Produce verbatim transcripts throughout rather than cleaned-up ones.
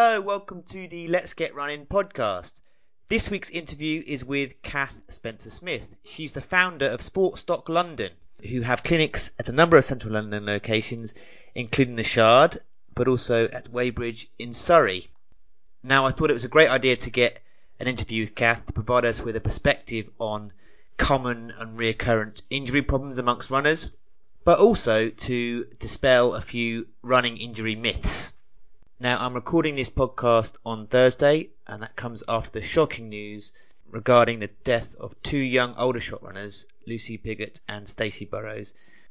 Hello, welcome to the Let's Get Running podcast. This week's interview is with Kath Spencer-Smith. She's the founder of Sportstock London, who have clinics at a number of central London locations, including the Shard, but also at Weybridge in Surrey. Now, I thought it was a great idea to get an interview with Kath to provide us with a perspective on common and recurrent injury problems amongst runners, but also to dispel a few running injury myths. Now, I'm recording this podcast on Thursday, and that comes after the shocking news regarding the death of two young Aldershot runners, Lucy Piggott and Stacey Burrows.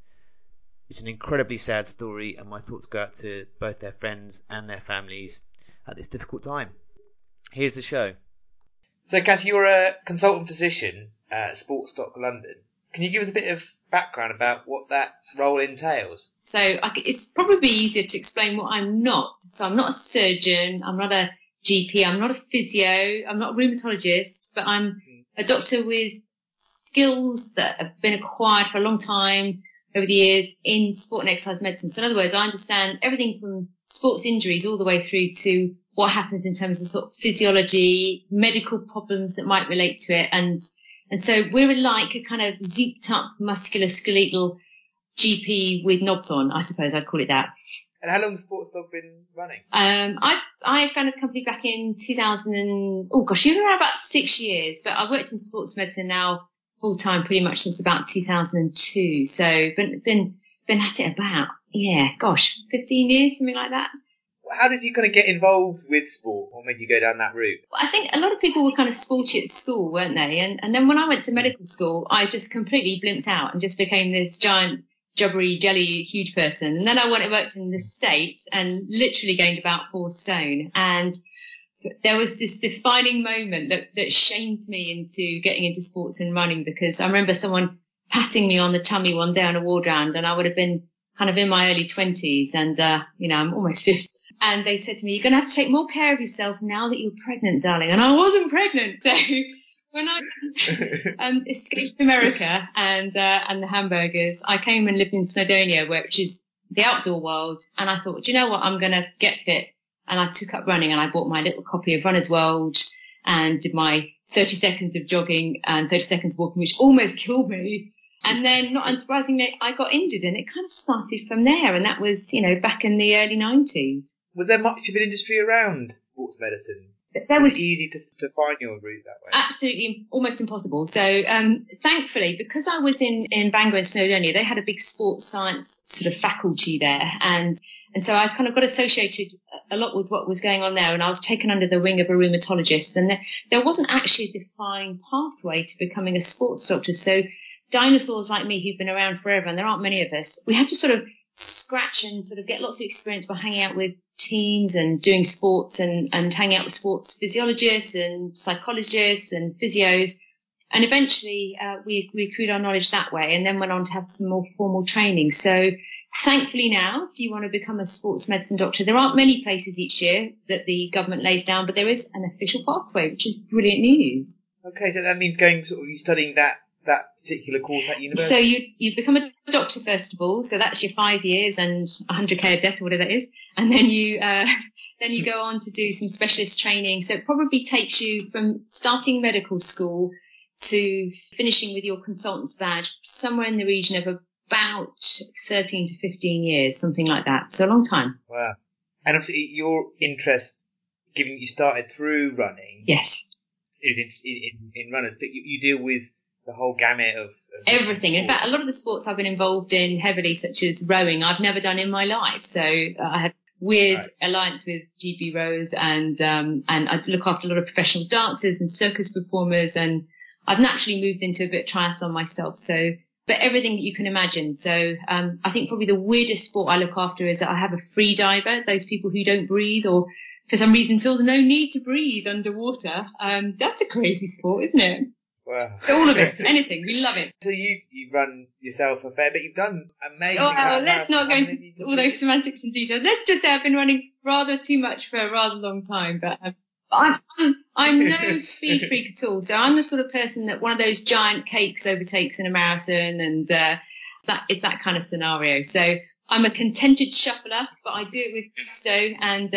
It's an incredibly sad story, and my thoughts go out to both their friends and their families at this difficult time. Here's the show. So, Kath, you're a consultant physician at Sportstock London. Can you give us a bit of background about what that role entails? So I, it's probably easier to explain what I'm not. So I'm not a surgeon, I'm not a G P, I'm not a physio, I'm not a rheumatologist, but I'm a doctor with skills that have been acquired for a long time over the years in sport and exercise medicine. So in other words, I understand everything from sports injuries all the way through to what happens in terms of sort of physiology, medical problems that might relate to it. And, and so we're like a kind of zooped up musculoskeletal G P with knobs on, I suppose I'd call it that. And how long has Sportstock been running? Um, I I founded the company back in two thousand and, oh gosh, you've been around about six years, but I've worked in sports medicine now full time pretty much since about two thousand two. So been been been at it about, yeah, gosh, fifteen years, something like that. How did you kind of get involved with sport? What made you go down that route? Well, I think a lot of people were kind of sporty at school, weren't they? And and then when I went to medical school, I just completely blimped out and just became this giant jubbery, jelly, huge person. And then I went and worked in the States and literally gained about four stone. And there was this defining moment that, that shamed me into getting into sports and running, because I remember someone patting me on the tummy one day on a ward round, and I would have been kind of in my early twenties, and, uh, you know, I'm almost fifty. And they said to me, you're going to have to take more care of yourself now that you're pregnant, darling. And I wasn't pregnant. So when I um, escaped America and uh, and the hamburgers, I came and lived in Snowdonia, which is the outdoor world. And I thought, do you know what? I'm going to get fit. And I took up running, and I bought my little copy of Runner's World and did my thirty seconds of jogging and thirty seconds of walking, which almost killed me. And then, not unsurprisingly, I got injured, and it kind of started from there. And that was, you know, back in the early nineties. Was there much of an industry around sports medicine? There was, was it easy to, to find your route that way? Absolutely, almost impossible. So, um, thankfully, because I was in, in Bangor and Snowdonia, they had a big sports science sort of faculty there. And, and so I kind of got associated a lot with what was going on there. And I was taken under the wing of a rheumatologist. And there, there wasn't actually a defined pathway to becoming a sports doctor. So dinosaurs like me who've been around forever, and there aren't many of us, we had to sort of scratch and sort of get lots of experience by hanging out with teens and doing sports and, and hanging out with sports physiologists and psychologists and physios. And eventually uh, we, we accrued our knowledge that way, and then went on to have some more formal training. So thankfully now, if you want to become a sports medicine doctor, there aren't many places each year that the government lays down, but there is an official pathway, which is brilliant news. Okay, so that means going sort of you studying that that particular course at university? So you you become a doctor first of all, so that's your five years and one hundred k a death or whatever that is, and then you uh, then you go on to do some specialist training. So it probably takes you from starting medical school to finishing with your consultant's badge somewhere in the region of about thirteen to fifteen years, something like that. So a long time. Wow. And obviously your interest, given you started through running, yes, is in in, in runners, but you, you deal with the whole gamut of, of everything. In fact, a lot of the sports I've been involved in heavily, such as rowing, I've never done in my life. So uh, I had weird right. alliance with G B Rows, and um, and I look after a lot of professional dancers and circus performers, and I've naturally moved into a bit of triathlon myself. So, but everything that you can imagine. So um, I think probably the weirdest sport I look after is that I have a free diver, those people who don't breathe or for some reason feel no need to breathe underwater. Um, that's a crazy sport, isn't it? Wow. So all of it, anything, we love it. So you you run yourself a fair bit. You've done amazing. Oh, well, let's not go into all those semantics and details. Let's just say I've been running rather too much for a rather long time. But um, I'm, I'm I'm no speed freak at all. So I'm the sort of person that one of those giant cakes overtakes in a marathon, and uh, that it's that kind of scenario. So I'm a contented shuffler, but I do it with gusto, and uh,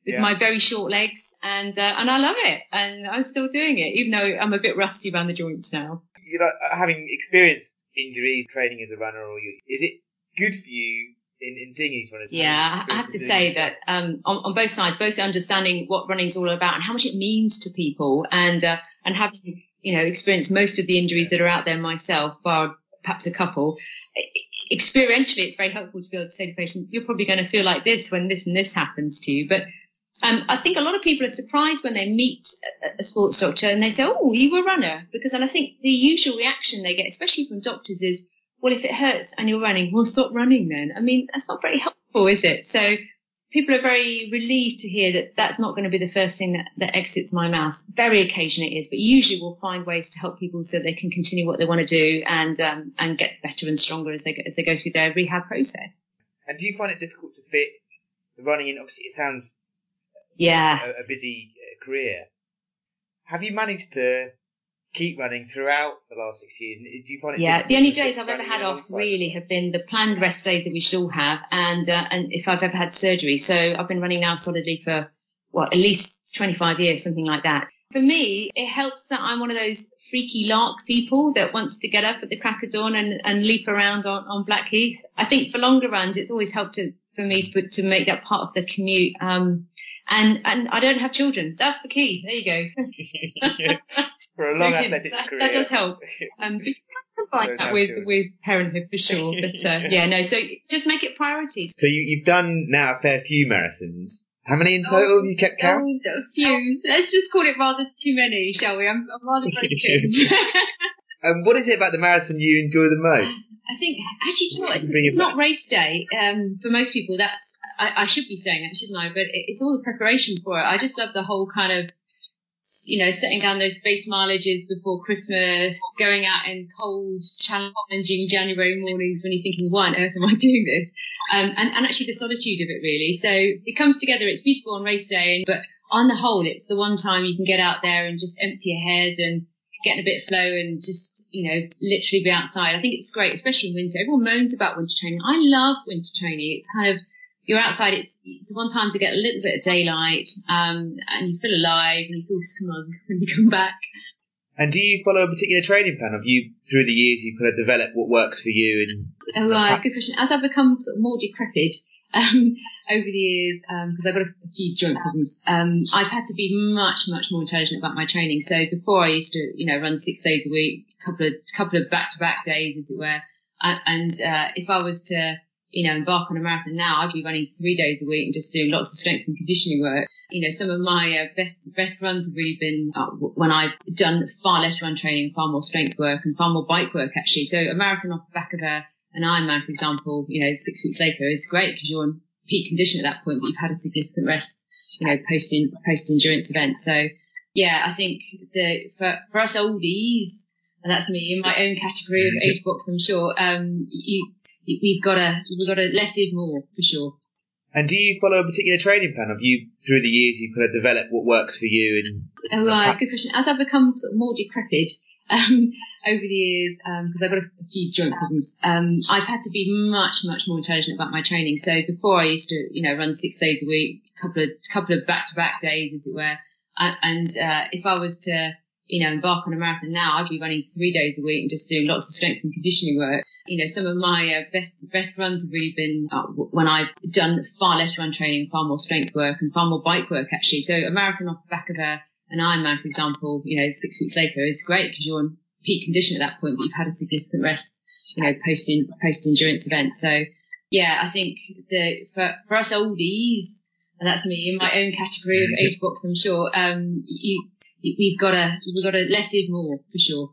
with yeah. my very short legs, and uh, and I love it, and I'm still doing it, even though I'm a bit rusty around the joints now. You know, having experienced injuries, training as a runner, or you, is it good for you in, in seeing each runners? Yeah, I have to say that um, on, on both sides, both understanding what running's all about and how much it means to people, and uh, and having you know experienced most of the injuries that are out there myself, bar perhaps a couple. Experientially, it's very helpful to be able to say to patients, you're probably going to feel like this when this and this happens to you. But um, I think a lot of people are surprised when they meet a, a sports doctor and they say, oh, you were a runner. Because then I think the usual reaction they get, especially from doctors, is, well, if it hurts and you're running, well, stop running then. I mean, that's not very helpful, is it? So people are very relieved to hear that that's not going to be the first thing that, that exits my mouth. Very occasionally it is, but usually we'll find ways to help people so they can continue what they want to do and um, and get better and stronger as they go, as they go through their rehab process. And do you find it difficult to fit the running in? Obviously, it sounds yeah a, a busy uh, career. Have you managed to keep running throughout the last six years? Do you find it yeah, the only days I've ever running had off alongside? really have been the planned rest days that we should all have, and uh, and if I've ever had surgery. So I've been running now solidly for, what, at least twenty-five years, something like that. For me, it helps that I'm one of those freaky lark people that wants to get up at the crack of dawn and, and leap around on, on Blackheath. I think for longer runs, it's always helped to, for me to, to make that part of the commute. Um, and, and I don't have children. That's the key. There you go. For a long Okay, athletics that, career. that does help. Um, but you can combine that with, with parenthood for sure. But uh, yeah, no, so just make it priority. So you, you've done now a fair few marathons. How many in total oh, have you kept count? Oh, a few. Let's just call it rather too many, shall we? I'm, I'm rather broken. um, what is it about the marathon you enjoy the most? I think, actually, you know what, it's, it's not race day. Um, for most people, that's, I, I should be saying that, shouldn't I? But it, it's all the preparation for it. I just love the whole kind of, you know, setting down those base mileages before Christmas, going out in cold, challenging January mornings when you're thinking, why on earth am I doing this? Um, and, and actually the solitude of it, really. So it comes together. It's beautiful on race day, but on the whole, it's the one time you can get out there and just empty your head and get in a bit of flow and just, you know, literally be outside. I think it's great, especially in winter. Everyone moans about winter training. I love winter training. It's kind of, you're outside, it's, it's one time to get a little bit of daylight, um, and you feel alive and you feel smug when you come back. And do you follow a particular training plan? Have you, through the years, you kind of developed what works for you? And oh, right, good question. As I've become sort of more decrepit um, over the years, because um, I've got a, a few joint problems, um, I've had to be much, much more intelligent about my training. So before I used to, you know, run six days a week, couple of couple of back-to-back days, as it were, and, and uh, if I was to you know, embark on a marathon now, I'd be running three days a week and just doing lots of strength and conditioning work. You know, some of my uh, best best runs have really been uh, when I've done far less run training, far more strength work and far more bike work, actually. So a marathon off the back of a, an Ironman, for example, you know, six weeks later is great because you're in peak condition at that point, but you've had a significant rest, you know, post in, post endurance event. So yeah, I think the, for, for us oldies, and that's me in my own category of age box, I'm sure, um, you, We've got to, we've got to less is more, for sure. And do you follow a particular training plan? Have you, through the years, you kind of developed what works for you? And oh, right, good question. As I've become sort of more decrepit um, over the years, because um, I've got a, a few joint problems, um, I've had to be much, much more intelligent about my training. So before I used to, you know, run six days a week, couple of couple of back-to-back days, as it were, and uh, if I was to you know, embark on a marathon now, I'd be running three days a week and just doing lots of strength and conditioning work. You know, some of my uh, best best runs have really been uh, when I've done far less run training, far more strength work and far more bike work, actually. So a marathon off the back of a, an Ironman, for example, you know, six weeks later is great because you're in peak condition at that point, but you've had a significant rest, you know, post in, post endurance event. So yeah, I think the for, for us oldies, and that's me in my own category of age box, I'm sure, um, you, We've got to, we've got to, less is more, for sure.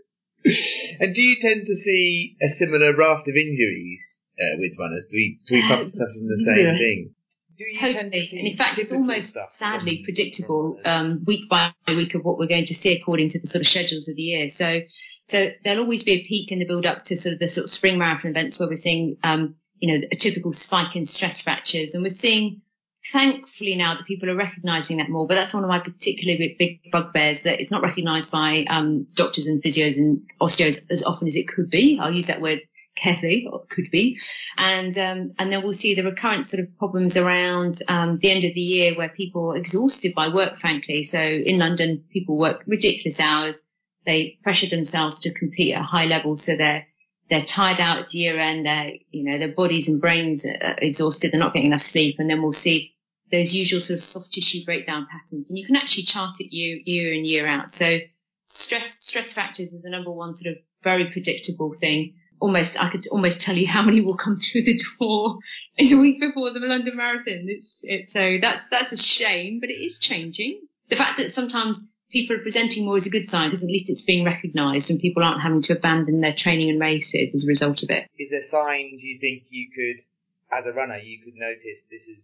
And do you tend to see a similar raft of injuries uh, with runners? Do we, do we uh, suffer from the same yeah. thing? Do you totally. tend to see and in fact, it's almost sadly from, predictable from um, week by week of what we're going to see according to the sort of schedules of the year. So, so there'll always be a peak in the build up to sort of the sort of spring marathon events where we're seeing, um, you know, a typical spike in stress fractures, and we're seeing. Thankfully now that people are recognising that more, but that's one of my particularly big bugbears, that it's not recognised by um, doctors and physios and osteos as often as it could be. I'll use that word carefully, or could be. And um, and then we'll see the recurrent sort of problems around um, the end of the year where people are exhausted by work, frankly. So in London, people work ridiculous hours. They pressure themselves to compete at a high level, so they're they're tired out at year end. They're, you know, their bodies and brains are exhausted. They're not getting enough sleep, and then we'll see those usual sort of soft tissue breakdown patterns. And you can actually chart it year year in year out. So stress stress factors is the number one sort of very predictable thing. Almost, I could almost tell you how many will come through the door in the week before the London Marathon. It's, it's so that's that's a shame, but it is changing. The fact that sometimes people are presenting more is a good sign, because at least it's being recognised and people aren't having to abandon their training and races as a result of it. Is there signs you think you could, as a runner, you could notice this is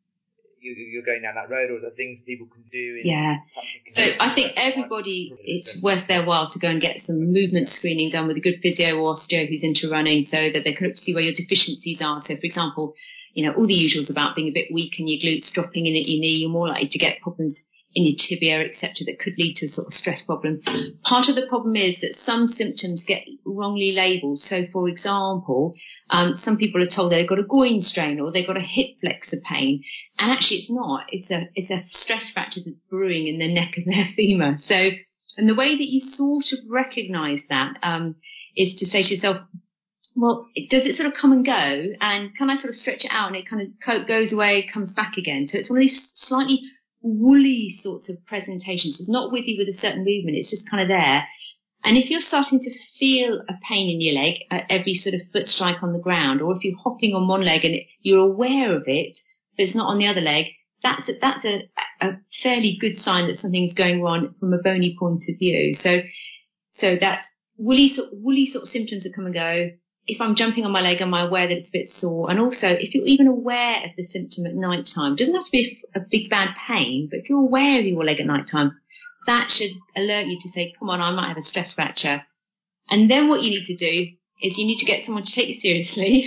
you, you're going down that road, or are there things people can do? In yeah. So I think everybody, it's worth their while to go and get some movement screening done with a good physio or osteo who's into running, so that they can look to see where your deficiencies are. So, for example, you know, all the usuals about being a bit weak in your glutes, dropping in at your knee, you're more likely to get problems in your tibia, et cetera, that could lead to a sort of stress problem. Part of the problem is that some symptoms get wrongly labelled. So, for example, um, some people are told they've got a groin strain or they've got a hip flexor pain, and actually it's not. It's a it's a stress fracture that's brewing in the neck of their femur. So, and the way that you sort of recognise that um, is to say to yourself, well, does it sort of come and go? And can I sort of stretch it out and it kind of goes away, comes back again? So it's one of these slightly woolly sorts of presentations. It's not with you with a certain movement. It's just kind of there. And if you're starting to feel a pain in your leg at every sort of foot strike on the ground, or if you're hopping on one leg and you're aware of it, but it's not on the other leg, that's a, that's a, a fairly good sign that something's going wrong from a bony point of view. So, so that woolly sort, woolly sort of symptoms that come and go. If I'm jumping on my leg, am I aware that it's a bit sore? And also, if you're even aware of the symptom at night time, it doesn't have to be a big bad pain, but if you're aware of your leg at night time, that should alert you to say, come on, I might have a stress fracture. And then what you need to do is you need to get someone to take you seriously.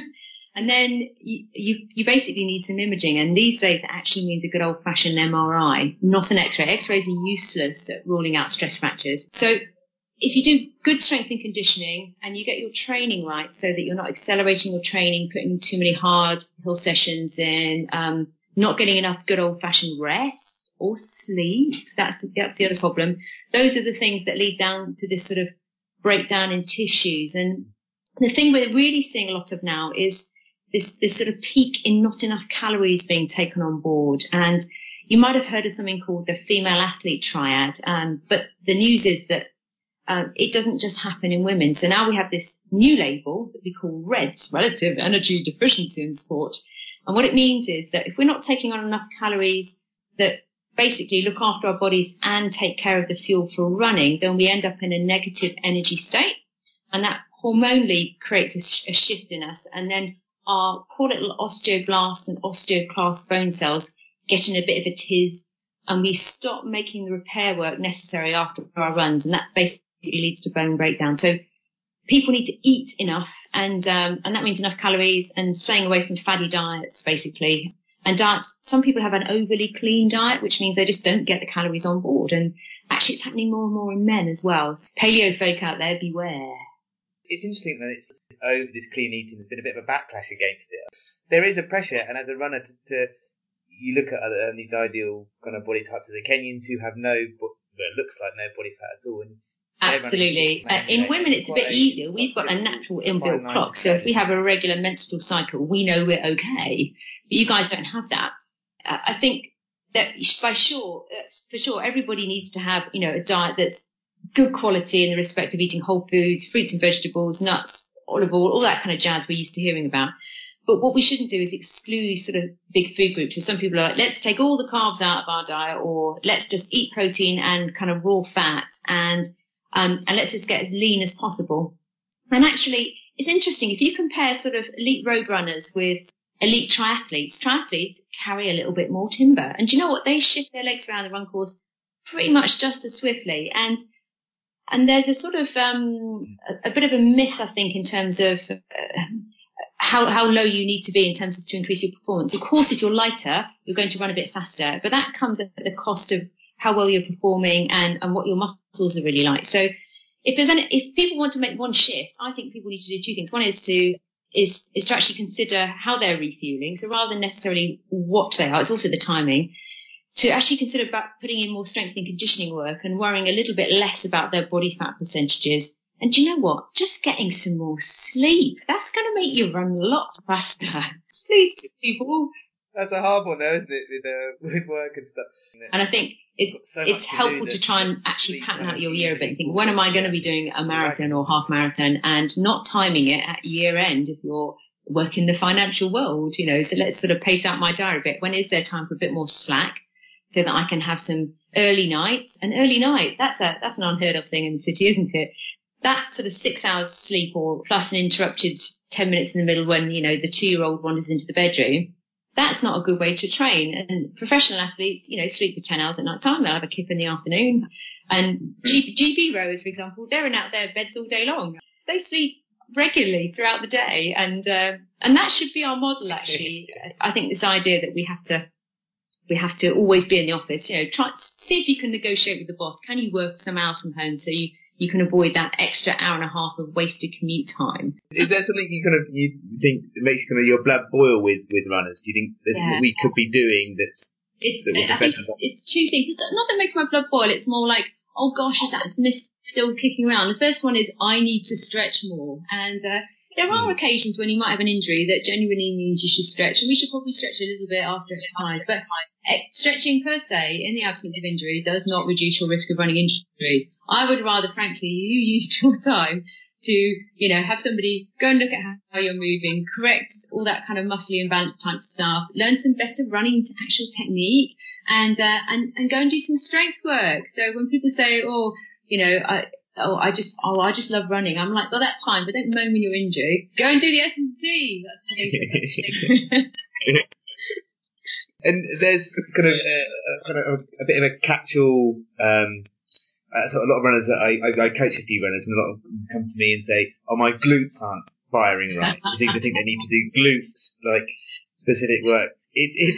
And then you, you, you basically need some imaging. And these days it actually means a good old fashioned M R I, not an X-ray. X-rays are useless at ruling out stress fractures. So if you do good strength and conditioning and you get your training right, so that you're not accelerating your training, putting too many hard hill sessions in, um, not getting enough good old-fashioned rest or sleep, that's, that's the other problem. Those are the things that lead down to this sort of breakdown in tissues. And the thing we're really seeing a lot of now is this, this sort of peak in not enough calories being taken on board. And you might have heard of something called the female athlete triad, um, but the news is that Um, it doesn't just happen in women. So now we have this new label that we call REDS, Relative Energy Deficiency in Sport. And what it means is that if we're not taking on enough calories that basically look after our bodies and take care of the fuel for running, then we end up in a negative energy state. And that hormonally creates a, sh- a shift in us. And then our poor little osteoblasts and osteoclast bone cells get in a bit of a tiz. And we stop making the repair work necessary after our runs. And that basically it leads to bone breakdown. So people need to eat enough, and um, and that means enough calories and staying away from fatty diets, basically. And diets, some people have an overly clean diet, which means they just don't get the calories on board. And actually it's happening more and more in men as well. Paleo folk out there, beware. It's interesting that it's over this clean eating. There's been a bit of a backlash against it. There is a pressure, and as a runner, to, to you look at other, um, these ideal kind of body types of the Kenyans who have no, well, it looks like no body fat at all. And absolutely. Uh, in women, it's a bit easier. We've got a natural inbuilt clock. So if we have a regular menstrual cycle, we know we're okay. But you guys don't have that. Uh, I think that by sure, uh, for sure, everybody needs to have, you know, a diet that's good quality in the respect of eating whole foods, fruits and vegetables, nuts, olive oil, all that kind of jazz we're used to hearing about. But what we shouldn't do is exclude sort of big food groups. So some people are like, let's take all the carbs out of our diet, or let's just eat protein and kind of raw fat, and um, and let's just get as lean as possible. And actually, it's interesting, if you compare sort of elite road runners with elite triathletes, triathletes carry a little bit more timber. And do you know what? They shift their legs around the run course pretty much just as swiftly. And and there's a sort of um, a, a bit of a myth, I think, in terms of uh, how how low you need to be in terms of to increase your performance. Of course, if you're lighter, you're going to run a bit faster, but that comes at the cost of how well you're performing and, and what your muscles are really like. So if there's any, if people want to make one shift, I think people need to do two things. One is to is is to actually consider how they're refueling. So rather than necessarily what they are, it's also the timing. To actually consider about putting in more strength and conditioning work and worrying a little bit less about their body fat percentages. And do you know what? Just getting some more sleep. That's going to make you run a lot faster. Sleep, people. That's a hard one, though, isn't it, with, uh, with work and stuff. And I think it's, so it's helpful to try and actually pattern out your year a bit and think, when am I going to be doing a marathon or half marathon, and not timing it at year end if you're working the financial world, you know. So let's sort of pace out my diary a bit. When is there time for a bit more slack so that I can have some early nights? An early night, that's a that's an unheard of thing in the city, isn't it? That sort of six hours sleep, or plus an interrupted ten minutes in the middle when, you know, the two-year-old wanders into the bedroom, that's not a good way to train. And professional athletes, you know, sleep for ten hours at night time. They'll have a kip in the afternoon. And G- GB rowers, for example, they're in out their beds all day long. They sleep regularly throughout the day. And, uh, and that should be our model, actually. I think this idea that we have to, we have to always be in the office, you know, try, see if you can negotiate with the boss. Can you work some hours from home so you, you can avoid that extra hour and a half of wasted commute time? Is there something you kind of you think that makes kind of your blood boil with, with runners? Do you think there's Yeah. what we could be doing that's It's, that I think it's two things. It's not that makes my blood boil. It's more like, oh gosh, is that mist still kicking around? The first one is I need to stretch more, and uh, there are mm. occasions when you might have an injury that genuinely means you should stretch, and we should probably stretch a little bit after exercise. But uh, stretching per se, in the absence of injury, does not reduce your risk of running injuries. I would rather, frankly, you use your time to, you know, have somebody go and look at how you're moving, correct all that kind of muscly imbalance type stuff, learn some better running actual technique, and uh, and and go and do some strength work. So when people say, oh, you know, I oh I just oh I just love running, I'm like, well, that's fine, but don't moan when you're injured. Go and do the S and T. That's the thing. And there's kind of a, a kind of a bit of a catch-all. Um, Uh, so a lot of runners that I, I, I coach a few runners, and a lot of them come to me and say, "Oh, my glutes aren't firing right." So they think they need to do glutes, like specific work. It, it's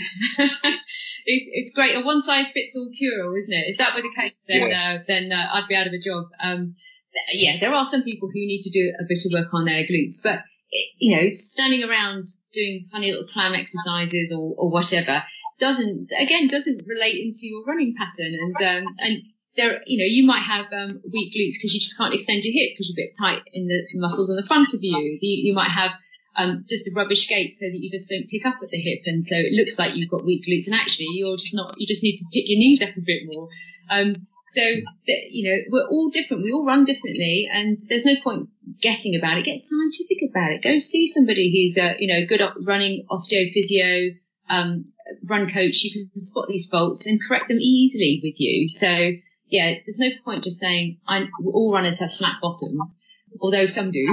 it's it's great. A one size fits all cure, isn't it? If that were the case, then yeah. uh, then uh, I'd be out of a job. Um, yeah, there are some people who need to do a bit of work on their glutes, but it, you know, standing around doing funny little clam exercises or, or whatever doesn't again doesn't relate into your running pattern, and um, and. There, you know, you might have um, weak glutes because you just can't extend your hip because you're a bit tight in the muscles on the front of you. You, you might have um, just a rubbish gait so that you just don't pick up at the hip, and so it looks like you've got weak glutes, and actually you're just not. You just need to pick your knees up a bit more. Um, so, that, you know, we're all different. We all run differently, and there's no point guessing about it. Get scientific about it. Go see somebody who's a, you know, good at running osteophysio, um, run coach. You can spot these faults and correct them easily with you. So. Yeah, there's no point just saying I'm, all runners have slack bottoms, although some do.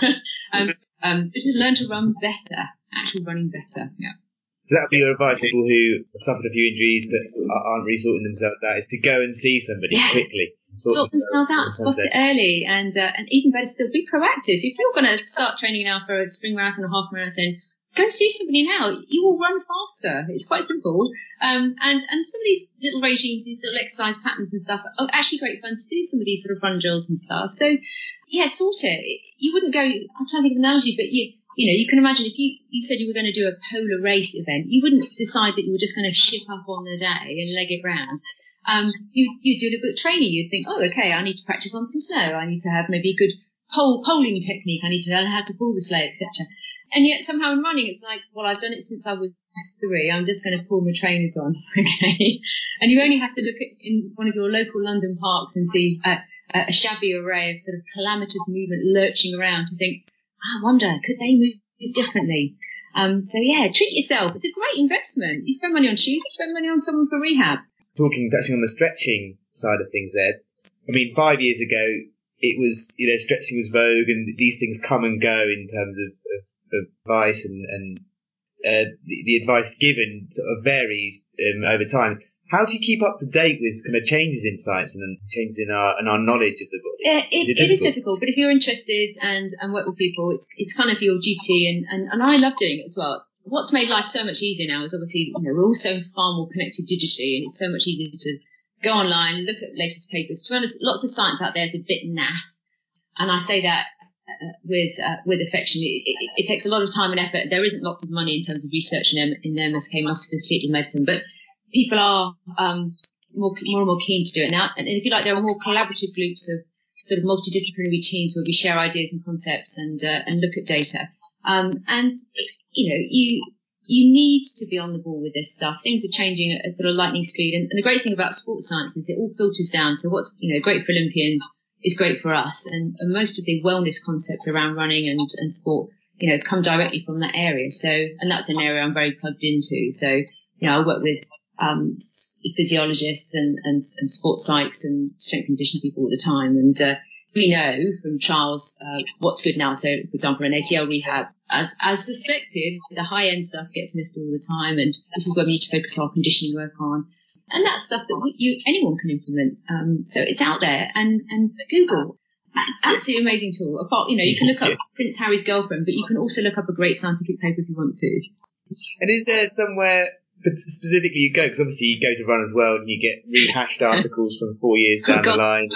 um, um, but just learn to run better, actually running better. Yeah. So that would be your advice to people who have suffered a few injuries but aren't really sorting themselves out, is to go and see somebody yeah. quickly. Sort, sort themselves out, spot it early, and uh, and even better still, be proactive. If you're going to start training now for a spring marathon or half marathon, go see somebody now. You will run faster. It's quite simple. Um, and, and some of these little regimes, these little exercise patterns and stuff are actually great fun to do, some of these sort of run drills and stuff. So, yeah, sort it. You wouldn't go, I'm trying to think of an analogy, but you, you know, you can imagine if you, you said you were going to do a polar race event, you wouldn't decide that you were just going to ship up on the day and leg it round. Um, you, you do a little bit of training. You'd think, oh, okay, I need to practice on some snow. I need to have maybe a good pole, poling technique. I need to learn how to pull the sleigh, et cetera. And yet somehow in running, it's like, well, I've done it since I was three. I'm just going to pull my trainers on, okay? And you only have to look at in one of your local London parks and see a, a shabby array of sort of calamitous movement lurching around to think, I wonder, could they move differently? Um, so yeah, treat yourself. It's a great investment. You spend money on shoes, you spend money on someone for rehab. Talking, touching on the stretching side of things there. I mean, five years ago, it was, you know, stretching was vogue, and these things come and go in terms of, of advice, and, and uh, the, the advice given sort of varies um, over time. How do you keep up to date with kind of changes in science and changes in our in our knowledge of the body? Yeah, it, is it, it is difficult, but if you're interested and, and work with people, it's it's kind of your duty, and, and, and I love doing it as well. What's made life so much easier now is obviously, you know, we're all so far more connected digitally, and it's so much easier to go online, look at latest papers. To be honest, lots of science out there is a bit naff. and I say that uh, with uh, with affection. It, it, it takes a lot of time and effort. There isn't lots of money in terms of research in, in M S K, musculoskeletal medicine, but people are um, more, more and more keen to do it now. And if you like, there are more collaborative groups of sort of multidisciplinary teams where we share ideas and concepts and uh, and look at data. Um, and you know, you you need to be on the ball with this stuff. Things are changing at a sort of lightning speed. And, and the great thing about sports science is it all filters down. So what's you know great for Olympians is great for us. And, and most of the wellness concepts around running and, and sport, you know, come directly from that area. So, and that's an area I'm very plugged into. So, you know, I work with um, physiologists and, and, and sports psychs and strength and conditioning people all the time. And uh, we know from trials uh, what's good now. So, for example, in A C L rehab, as as suspected, the high-end stuff gets missed all the time, and this is where we need to focus our conditioning work on. And that's stuff that we, you anyone can implement. Um, so it's out there, and and Google, absolutely amazing tool. Apart, you know, you can look up Prince Harry's girlfriend, but you can also look up a great scientific paper if you want to. And is there somewhere specifically you go? Because obviously you go to run as well, and you get rehashed articles from four years down oh, God, the line.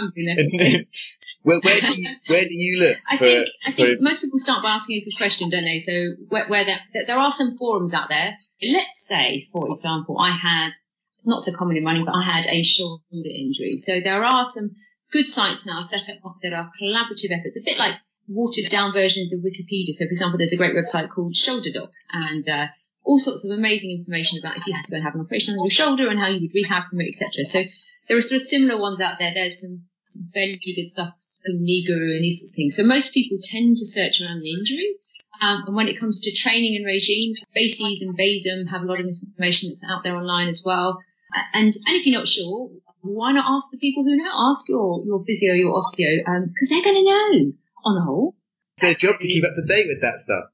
where, where do you where do you look? I for, think I think for... most people start by asking a good question, don't they? So where, where there, there are some forums out there. Let's say, for example, I had not so common in running, but I had a shoulder injury. So there are some good sites now set up that are collaborative efforts, a bit like watered down versions of Wikipedia. So for example, there's a great website called Shoulder Doc, and uh, all sorts of amazing information about if you had to go and have an operation on your shoulder and how you would rehab from it, et cetera. So there are sort of similar ones out there. There's some, some fairly good stuff, some knee guru and these sorts of things. So most people tend to search around the injury. Um, and when it comes to training and regimes, BASES and BASEM have a lot of information that's out there online as well. And, and if you're not sure, why not ask the people who know? Ask your, your physio, your osteo, because um, they're going to know on the whole. It's their job to keep up to date with that stuff.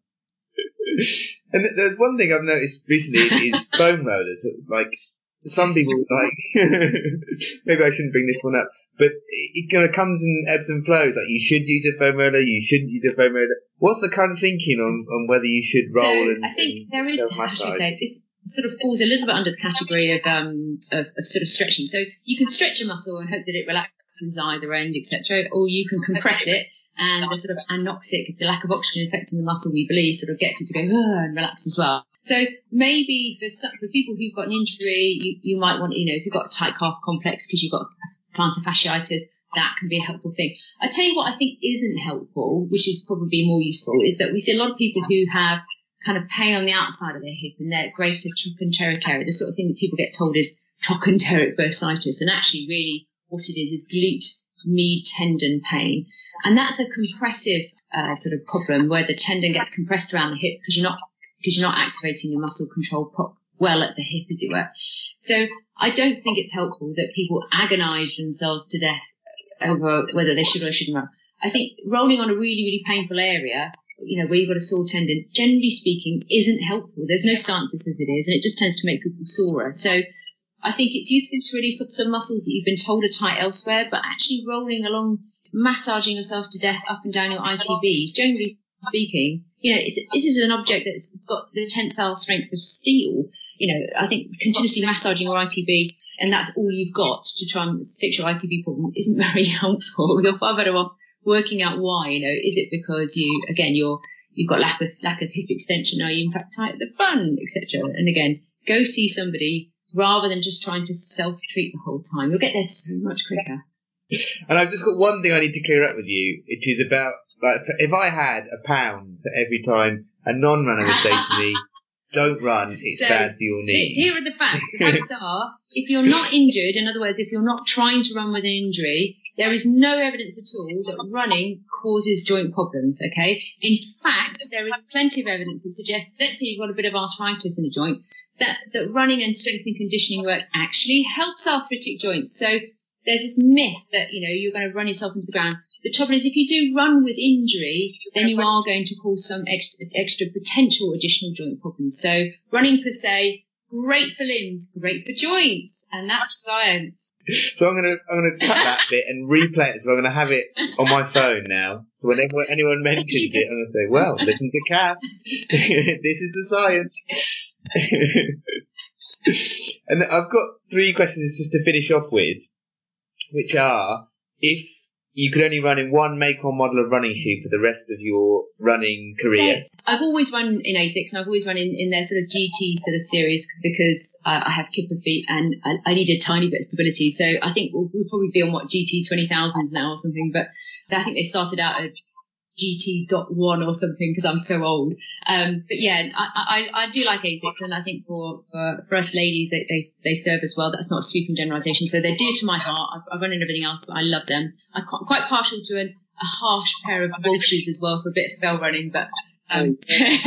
And there's one thing I've noticed recently is foam rollers. Like, some people, like, maybe I shouldn't bring this one up, but it kind of comes in ebbs and flows. Like, you should use a foam roller, you shouldn't use a foam roller. What's the kind of thinking on, on whether you should roll so and I think and there is, how should I say, this sort of falls a little bit under the category of, um, of, of sort of stretching. So you can stretch a muscle and hope that it relaxes either end, et cetera, or you can compress it, and the sort of anoxic, the lack of oxygen affecting the muscle, we believe, sort of gets it to go oh, and relax as well. So maybe for some, for people who've got an injury, you, you might want, you know, if you've got a tight calf complex because you've got plantar fasciitis, that can be a helpful thing. I tell you what I think isn't helpful, which is probably more useful, is that we see a lot of people who have kind of pain on the outside of their hip and their greater trochanteric area, the sort of thing that people get told is trochanteric bursitis, and actually really what it is is glute med tendon pain. And that's a compressive uh, sort of problem where the tendon gets compressed around the hip because you're not because you're not activating your muscle control pro- well at the hip, as it were. So I don't think it's helpful that people agonise themselves to death over whether they should or shouldn't run. I think rolling on a really, really painful area, you know, where you've got a sore tendon, generally speaking, isn't helpful. There's no science that says it is, and it just tends to make people sorer. So I think it's useful to release up some muscles that you've been told are tight elsewhere, but actually rolling along, massaging yourself to death up and down your I T Bs, generally speaking, you know, it's, this is an object that's got the tensile strength of steel. You know, I think continuously massaging your I T B, and that's all you've got to try and fix your I T B problem, isn't very helpful. You're far better off working out why. You know, is it because you, again, you're you've got lack of lack of hip extension? Are you in fact tight at the front, et cetera? And again, go see somebody rather than just trying to self-treat the whole time. You'll get there so much quicker. And I've just got one thing I need to clear up with you, which is about, like, if I had a pound for every time a non-runner would say to me, don't run, it's so, bad for your knees. Here are the facts. The facts are, if you're not injured, in other words, if you're not trying to run with an injury, there is no evidence at all that running causes joint problems, okay? In fact, there is plenty of evidence that suggests, let's say you've got a bit of arthritis in a joint, that, that running and strength and conditioning work actually helps arthritic joints. So there's this myth that, you know, you're going to run yourself into the ground. The trouble is, if you do run with injury, then you are going to cause some extra, extra potential additional joint problems. So running per se, great for limbs, great for joints, and that's science. So I'm gonna I'm gonna cut that bit and replay it. So I'm gonna have it on my phone now. So whenever anyone mentions it, I'm gonna say, "Well, listen to Kath. This is the science." And I've got three questions just to finish off with, which are: if you could only run in one make or model of running shoe for the rest of your running career? I've always run in ASICS, and I've always run in, in their sort of G T sort of series because uh, I have kipper feet and I, I need a tiny bit of stability. So I think we'll, we'll probably be on what G T twenty thousand now or something. But I think they started out at G T dot one or something because I'm so old. Um, but yeah, I, I, I do like ASICS, and I think for, for, for us ladies, they, they, they serve as well. That's not a sweeping generalisation. So they're dear to my heart. I've, I've run in everything else, but I love them. I'm quite partial to an, a harsh pair of Wolf shoes as well for a bit of fell running, but um,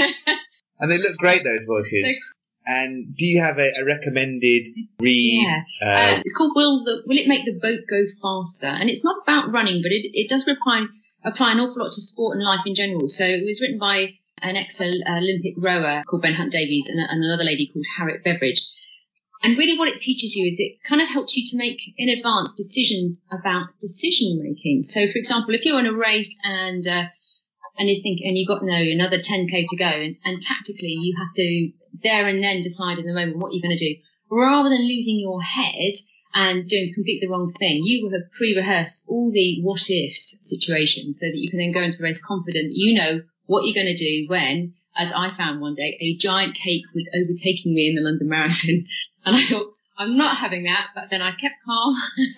and they look great, those Wolf shoes. And do you have a, a recommended read? Yeah, uh, uh, it's called Will the Will It Make the Boat Go Faster? And it's not about running, but it, it does apply, apply an awful lot to sport and life in general. So it was written by an ex-Olympic rower called Ben Hunt Davies and, and another lady called Harriet Beveridge. And really what it teaches you is it kind of helps you to make in advance decisions about decision making. So, for example, if you're in a race and uh, and you think and you've got, you know, another ten K to go, and, and tactically you have to there and then decide in the moment what you're going to do, rather than losing your head and doing completely the wrong thing, you will have pre-rehearsed all the what-ifs situations so that you can then go into the race confident that you know what you're going to do when, as I found one day, a giant cake was overtaking me in the London Marathon. And I thought, I'm not having that. But then I kept calm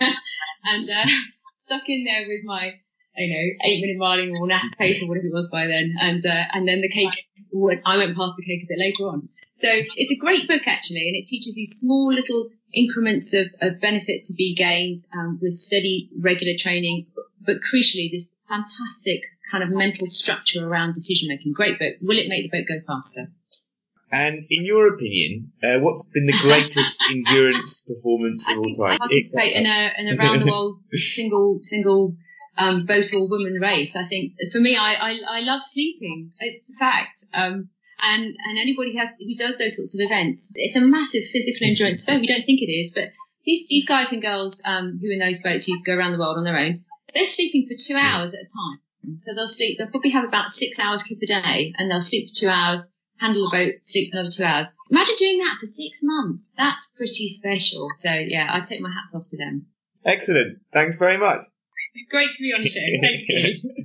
and uh, stuck in there with my, you know, eight-minute miling or N A F pace or whatever it was by then. And uh, and then the cake, I went past the cake a bit later on. So it's a great book, actually, and it teaches these small little increments of, of benefit to be gained um, with steady, regular training, but crucially, this fantastic kind of mental structure around decision-making. Great book. Will It Make the Boat Go Faster? And in your opinion, uh, what's been the greatest endurance performance of all time? I participate in a in a round the world single single um, boat or woman race. I think for me, I, I I love sleeping. It's a fact. Um, and and anybody has who does those sorts of events, it's a massive physical endurance. So we don't think it is, but these these guys and girls um, who in those boats who go around the world on their own, they're sleeping for two hours at a time. So they'll sleep. They'll probably have about six hours sleep a day, and they'll sleep for two hours. Handle the boat, sleep for another two hours. Imagine doing that for six months. That's pretty special. So, yeah, I take my hats off to them. Excellent. Thanks very much. It's great to be on the show. Thank you.